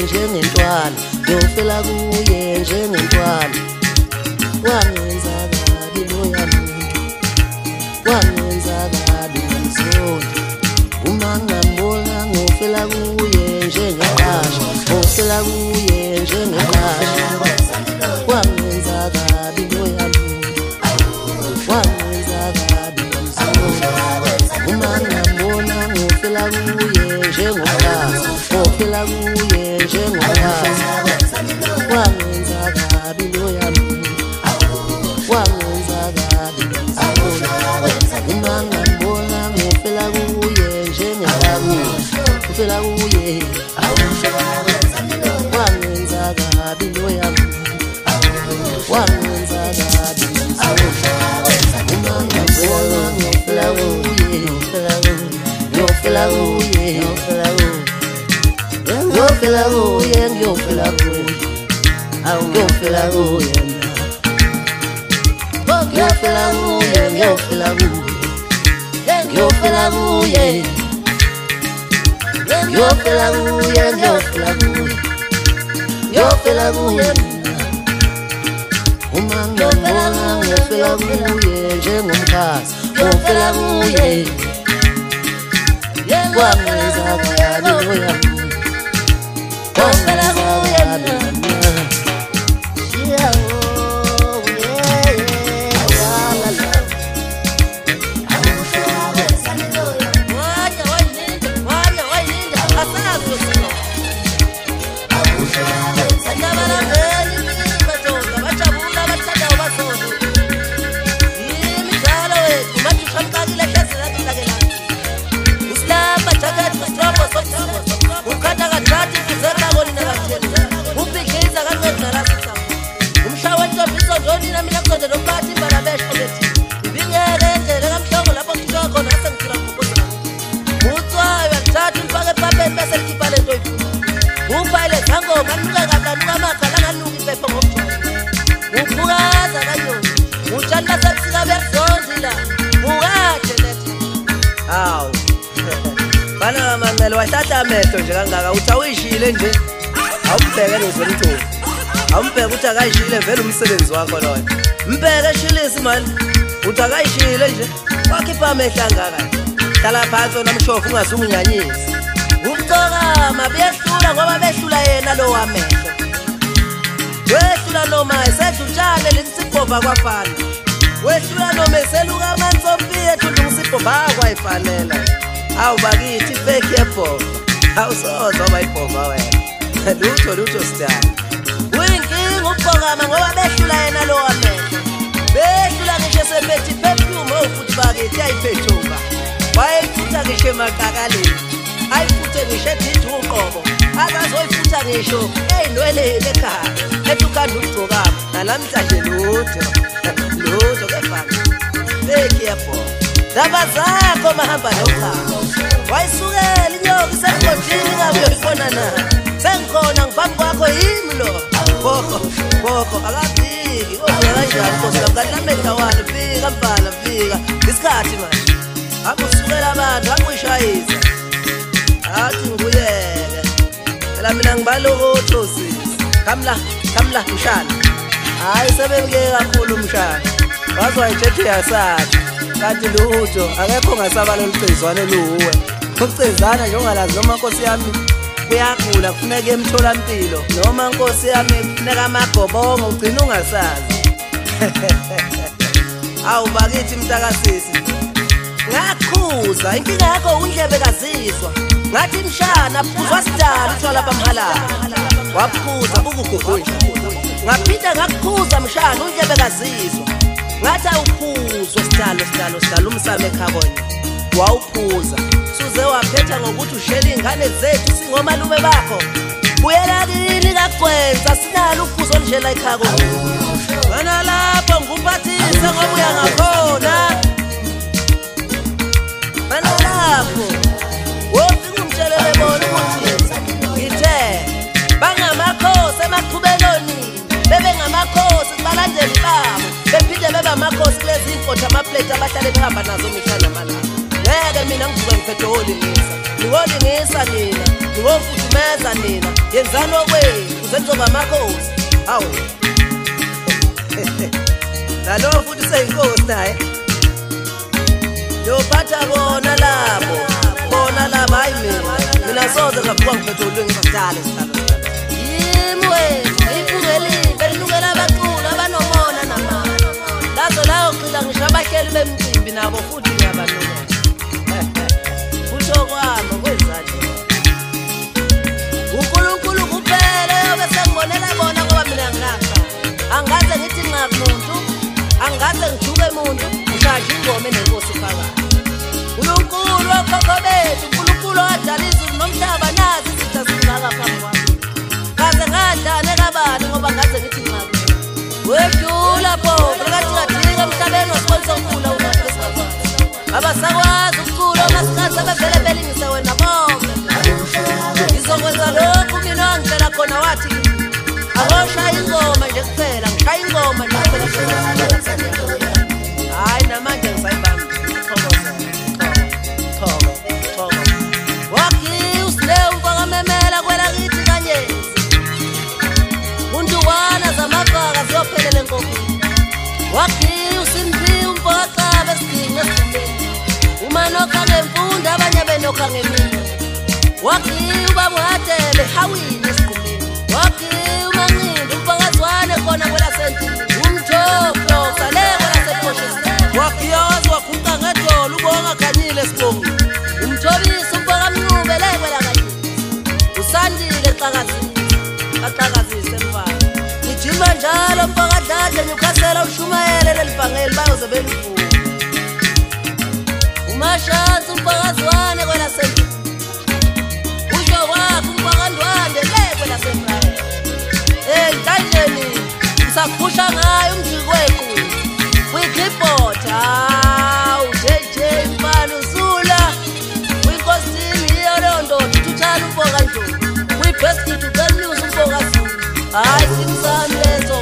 njengentwana ngiyofela kuye njengentwana wangenza kabi loya muntu wangenza kabi ngizonda uma ngambona ngofela kuye njengekasha ngofela kuye njengekasha wangenza kabi loya muntu wangenza kabi ngizonda uma ngambona ngofela kuye njengokasa ngofela kuye njengokasa wangenza kabi loya muntu wangenza kabi ngizonda uma ngambona ngofela kuye njengekabi ngofela kuye wangenza kabi loya muntu wangenza kabi ngizonda uma ngambona ngofela kuye ngiyofela kuye ngiyofela kuye ngiyofela kuye awu ngiyofela kuye ngiyofela kuye ngiyofela kuye ngiyofela kuye ngiyofela kuye ngiyofela kuye ngiyofela kuye uma ngambona ngiyofela kuye njengomkhazi ngiyofela kuye wangenza kabi loya wangenza kabi bana mamelo wahlahla amehlo nje kangaka uthi awuyishile nje awubheke nezomthunzi awumbheke ukuthi akayishile vele umsebenzi wakho loyo mbheke eshilisi manje uthi akayishile nje wakhipha amehlo angaka hlala phansi namshofu ungasungunyanyisi ukucokama behlula ngoba behlula yena lo wamehlo wehlula noma esedutshane lisibhova kwafana wehlula noma eseluka amantsompi ethu ngusibhova kwayifanela awu bakithi fake yebhova awusozo bayibhova wena lutho sithatha uyinkinga ukubhokama ngoba behlula yena lo wamehlo behlula ngisho sephethi perfume ofuthi bakithi ayiphethuka wayefutha ngisho emaqakaleni ayifuthe ngisho edithi uqobo akazoyifutha ngisho eyinwelele ekhaya etukanda ukugcokama nalamhlanje lutho kefaka fake yebhova daba zakho mahamba nokhaya wayisukela inyoka isegodini ngabe uyibona na sengikhona ngiphambi kwakho yimi lo boko akafiki obuya kanjani Nkosi yami kanti amehla wani fika mbala fika isikhathi manje akusukela abantu akuyishayisa athi ngiyeke phela mina ngibalokotho sisi kamla mshana hayi sebemke kakhulu mshana wazwa itshethe yasathi kanti lutho akekho ngasaba lolcezwane luwe ukucezana njengalazi noma Nkosi yami kuyagula kufuneka emtholampilo noma Nkosi yami kufuneka amagobongo ugcina ungasazi awu bakithi mntakasisi ngakhuza inkinga yakho undlebe kazizwa ngathi mshana phuzwa sidala uthola lapha mhalala waphuza ukugugunja ngaphinda ngakukhuza mshana undlebe kazizwa ngathi awuphuzwa sidalo umsame ekhabonye wawuphuza suze waphetha ngokuthi ushela ingane zethu singomalume bakho buyela kini kakwenza sinalo uphuzo nje ekhaya konke wena lapho nguphathise ngoba uya ngakhona wena lapho wofika umtshelele bona ukuthi ngithe bangamakhosi emaqhubeloni bebengamakhosi kubalandeli babo bephinde bebe amakhosi kulezi imfotha amaplate abahlale behamba nazo mihla namalanga ngeke mina ngivuka ngiphethe olingisa niwolingisa nina niwofudumeza nina yenzani okwethu uzenzoba amakhosi awu nalo futhi seyinkosi naye yophatha bona labo hayi mina soze ngavuka ngiphethe ulwengi ngisadala isihlalo yimwe ngifungeli belungela abaculi abanomona namama lazo layo xila ngisho abahleli bemcimbi nabo futhi ngiyabanona utho kwami kwenzani uNkulunkulu kuphela yobe sengibonela bona ngoba mina nginafa angaze ngithi ngingamuntu angaze ngijuke umuntu ngishaya ingoma enenkosi phakathi uNkulunkulu okhokho bethu uNkulunkulu odala izulu nomhlaba nazi izitha zingaka phambi kwami kaze ngadlane kabani ngoba ngaze ngithi ngingamuntu wedlula pho phakathi kathika emhlabeni osibolisa ukhula unaphezulu abasakwazi ukukhula masikhathi abavele belingise wena bonke izokwenza lokhu mina ngicela khona wathi akoshaya ingoma nje kuphela ngishaya ingoma nje kuphela hayi namanje ngisayibamba thokoza wakhi usile umfaka memela kwela kithi kanye unduwana zamavaka ziyophelela enkokweni wakhi usimpi umfaka besidinga esidingeni umanokha ngemfunda abanye benokha ngemini wakhi ubamwadebe hawini esiqumeni wakhi umanqindi umfakazwane khona kwela sentini umthopho saleko lasephoshe wakhi yawazi wakhunqa ngedolo ubonga khanyile esibongi umthobisi umfaka mncube lekwela kanye usandile xakazise mfana ngijima njalo mfaka dladle nyukhasela ushumayele lelibhangeli bayoze belivuka umashansi umfakazwane kwela sentini kanjeni usaphusha ngayo umjikwequ kwi-clipboard jeje mfana usula kwinkosini iyo leyo ndoda uthuthana umfoka nje kwi-basket uceliuse umfoka zulu hayi simsami leso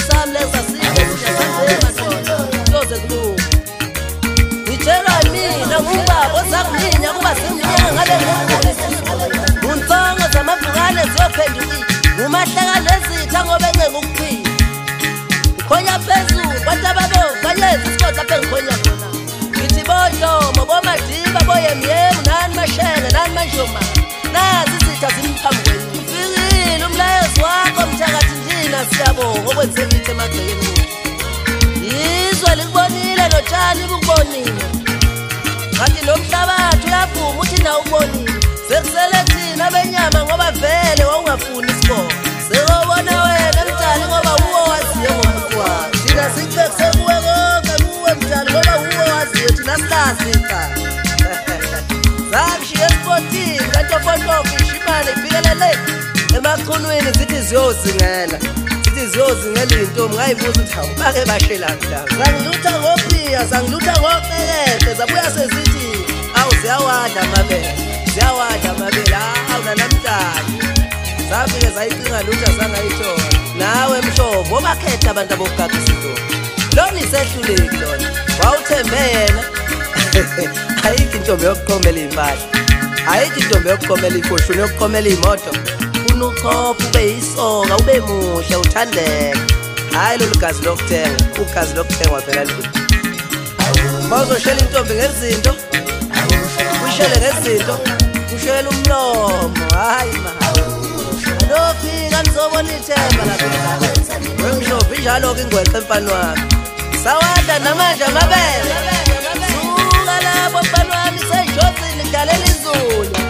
siyoze kulunga ngitshelwa mina ngubaba osakuminya kuba siminyaka ngale untsongo zamavukane ziyophendukile umahlaka nezitha ngoba enceke ukuphila ukhonya phezulu kwathi ababo kanyezi isikotha aphe ngikhonya khona ngithi bohlomo bomadiba boyemyemu nani mashenge nani manjoma nazi izitha zimphambi kwenu ufikile umlayezo wakho mthakathi njina siyabonga okwenzekile emagcekeni yizwe likubonile notshani bukubonile ngathi nomhlabathi uyaphuma uthi na ubonile sekusele thina benyama ngoba vele wawungafuni isibongo sekubona wena mdali ngoba uwo waziyo ngomuntu wakho thina sikubekise kuwe konke kuwe mdali ngoba uwo waziyo thina silasika zangishiye esipotini kantofontofo ishimane ifikelele emachunwini zithi ziyozingela intombi ngayibuza ukuthi hawu bake bashelani la zangilutha ngophiya zangilutha ngoqekete zabuya sezithi awu ziyawadla amabele awunanamhlanje zafike zayicinga lutho zangayithola nawe mhlobo obakhetha abantu abokugagisa intombi lona isehluleki lona wawuthembe yena ayikho intombi yokuqomela iy'mpahla ayikho intombi yokuqomela ifoshuni yokuqomela iy'moto funa uchopha ube yisoka ube muhle uthandeka hayi lolu gazi lokuthenga ugazi lokuthengwa phela lutho bawuzoshela intombi ngezinto ushele ngezinto ushela umlomo hayi lofika nizobona ithemba lapha wemshophi njalo-ke ingweqe mfana wami sawadla namanje amabele suka lapho mfana wami sejozini kudalela izulu